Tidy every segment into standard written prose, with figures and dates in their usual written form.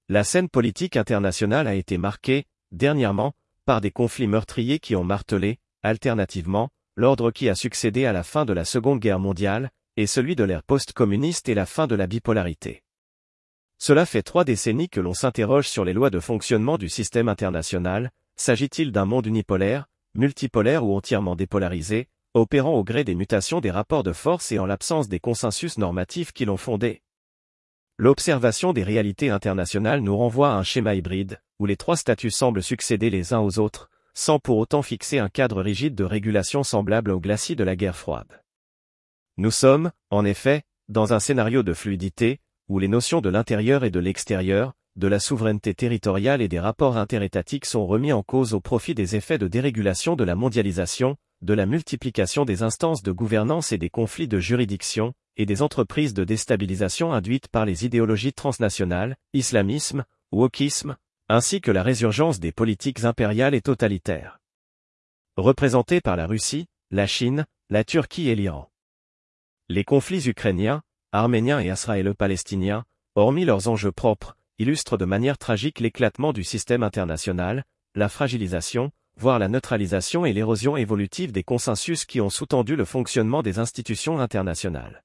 La scène politique internationale a été marquée, dernièrement, par des conflits meurtriers qui ont martelé, alternativement, l'ordre qui a succédé à la fin de la Seconde Guerre mondiale, et celui de l'ère post-communiste et la fin de la bipolarité. Cela fait 3 décennies que l'on s'interroge sur les lois de fonctionnement du système international. S'agit-il d'un monde unipolaire, multipolaire ou entièrement dépolarisé, opérant au gré des mutations des rapports de force et en l'absence des consensus normatifs qui l'ont fondé? L'observation des réalités internationales nous renvoie à un schéma hybride, où les 3 statuts semblent succéder les uns aux autres, sans pour autant fixer un cadre rigide de régulation semblable au glacis de la guerre froide. Nous sommes, en effet, dans un scénario de fluidité, où les notions de l'intérieur et de l'extérieur, de la souveraineté territoriale et des rapports interétatiques sont remis en cause au profit des effets de dérégulation de la mondialisation, de la multiplication des instances de gouvernance et des conflits de juridiction, et des entreprises de déstabilisation induites par les idéologies transnationales, islamisme, wokisme, ainsi que la résurgence des politiques impériales et totalitaires. Représentées par la Russie, la Chine, la Turquie et l'Iran. Les conflits ukrainiens, arméniens et israélo-palestiniens, hormis leurs enjeux propres, illustrent de manière tragique l'éclatement du système international, la fragilisation, voire la neutralisation et l'érosion évolutive des consensus qui ont sous-tendu le fonctionnement des institutions internationales.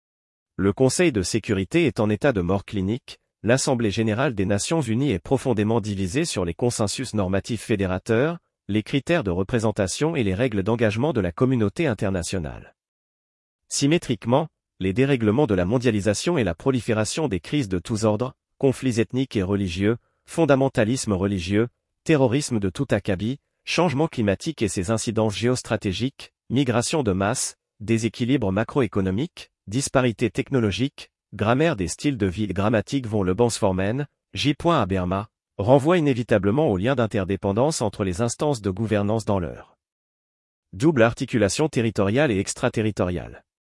Le Conseil de sécurité est en état de mort clinique, l'Assemblée générale des Nations unies est profondément divisée sur les consensus normatifs fédérateurs, les critères de représentation et les règles d'engagement de la communauté internationale. Symétriquement, les dérèglements de la mondialisation et la prolifération des crises de tous ordres, conflits ethniques et religieux, fondamentalisme religieux, terrorisme de tout acabit, changement climatique et ses incidences géostratégiques, migration de masse, déséquilibre macroéconomique, disparités technologiques, grammaire des styles de vie grammatique von Lebensformen, J.Habermas, renvoient inévitablement au lien d'interdépendance entre les instances de gouvernance dans leur double articulation territoriale et extraterritoriale.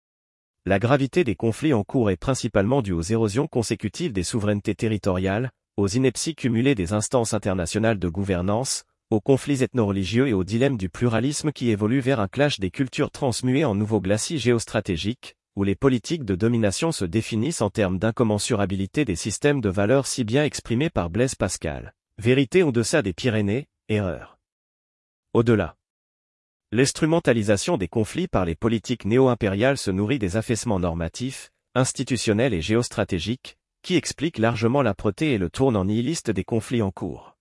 La gravité des conflits en cours est principalement due aux érosions consécutives des souverainetés territoriales, aux inepties cumulées des instances internationales de gouvernance, aux conflits ethno-religieux et au dilemme du pluralisme qui évolue vers un clash des cultures transmuées en nouveaux glacis géostratégiques, où les politiques de domination se définissent en termes d'incommensurabilité des systèmes de valeurs si bien exprimés par Blaise Pascal. Vérité au-delà des Pyrénées, erreur. Au-delà. L'instrumentalisation des conflits par les politiques néo-impériales se nourrit des affaissements normatifs, institutionnels et géostratégiques, qui expliquent largement l'âpreté et le tournant nihiliste des conflits en cours.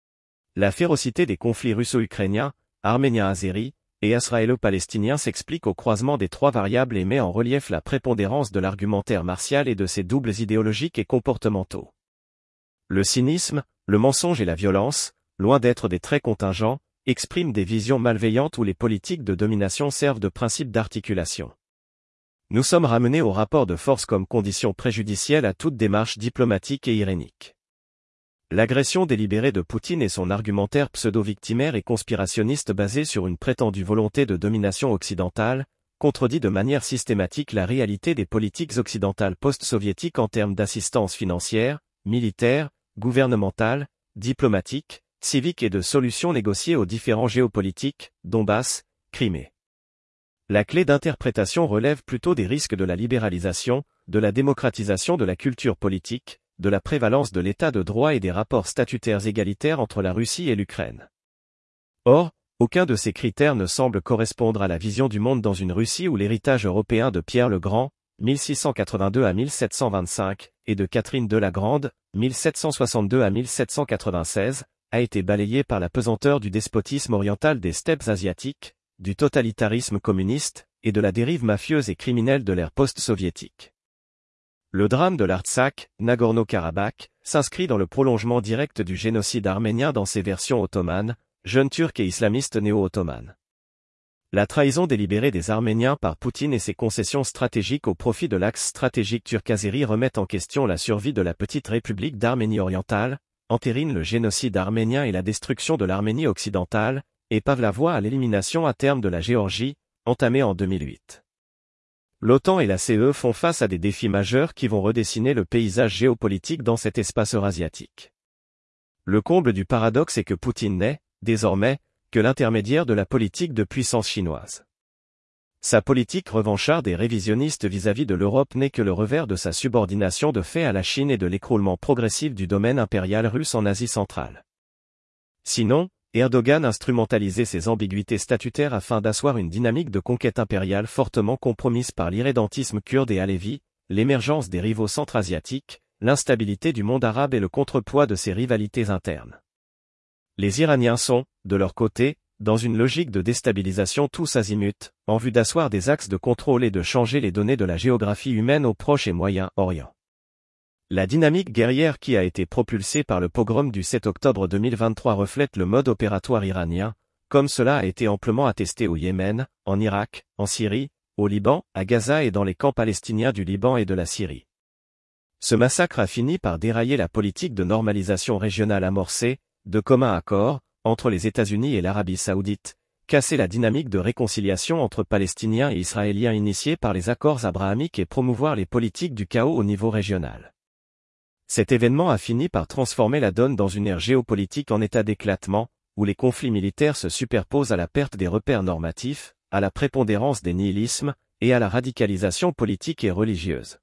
La férocité des conflits russo-ukrainiens, arméniens-azéris, et israélo-palestiniens s'explique au croisement des 3 variables et met en relief la prépondérance de l'argumentaire martial et de ses doubles idéologiques et comportementaux. Le cynisme, le mensonge et la violence, loin d'être des traits contingents, expriment des visions malveillantes où les politiques de domination servent de principe d'articulation. Nous sommes ramenés au rapport de force comme condition préjudicielle à toute démarche diplomatique et irénique. L'agression délibérée de Poutine et son argumentaire pseudo-victimaire et conspirationniste basé sur une prétendue volonté de domination occidentale, contredit de manière systématique la réalité des politiques occidentales post-soviétiques en termes d'assistance financière, militaire, gouvernementale, diplomatique, civique et de solutions négociées aux différends géopolitiques, Donbass, Crimée. La clé d'interprétation relève plutôt des risques de la libéralisation, de la démocratisation de la culture politique, de la prévalence de l'état de droit et des rapports statutaires égalitaires entre la Russie et l'Ukraine. Or, aucun de ces critères ne semble correspondre à la vision du monde dans une Russie où l'héritage européen de Pierre le Grand, 1682 à 1725, et de Catherine de la Grande, 1762 à 1796, a été balayé par la pesanteur du despotisme oriental des steppes asiatiques, du totalitarisme communiste, et de la dérive mafieuse et criminelle de l'ère post-soviétique. Le drame de l'Artsakh, Nagorno-Karabakh, s'inscrit dans le prolongement direct du génocide arménien dans ses versions ottomanes, jeunes turcs et islamistes néo-ottomanes. La trahison délibérée des Arméniens par Poutine et ses concessions stratégiques au profit de l'axe stratégique turc-azéri remettent en question la survie de la petite République d'Arménie orientale, entérinent le génocide arménien et la destruction de l'Arménie occidentale, et pavent la voie à l'élimination à terme de la Géorgie, entamée en 2008. L'OTAN et la CE font face à des défis majeurs qui vont redessiner le paysage géopolitique dans cet espace eurasiatique. Le comble du paradoxe est que Poutine n'est, désormais, que l'intermédiaire de la politique de puissance chinoise. Sa politique revancharde et révisionniste vis-à-vis de l'Europe n'est que le revers de sa subordination de fait à la Chine et de l'écroulement progressif du domaine impérial russe en Asie centrale. Sinon, Erdogan instrumentalisait ses ambiguïtés statutaires afin d'asseoir une dynamique de conquête impériale fortement compromise par l'irrédentisme kurde et alévi, l'émergence des rivaux centra-asiatiques, l'instabilité du monde arabe et le contrepoids de ses rivalités internes. Les Iraniens sont, de leur côté, dans une logique de déstabilisation tous azimuts, en vue d'asseoir des axes de contrôle et de changer les données de la géographie humaine au Proche et Moyen-Orient. La dynamique guerrière qui a été propulsée par le pogrom du 7 octobre 2023 reflète le mode opératoire iranien, comme cela a été amplement attesté au Yémen, en Irak, en Syrie, au Liban, à Gaza et dans les camps palestiniens du Liban et de la Syrie. Ce massacre a fini par dérailler la politique de normalisation régionale amorcée, de commun accord, entre les États-Unis et l'Arabie saoudite, casser la dynamique de réconciliation entre Palestiniens et Israéliens initiée par les accords abrahamiques et promouvoir les politiques du chaos au niveau régional. Cet événement a fini par transformer la donne dans une ère géopolitique en état d'éclatement, où les conflits militaires se superposent à la perte des repères normatifs, à la prépondérance des nihilismes, et à la radicalisation politique et religieuse.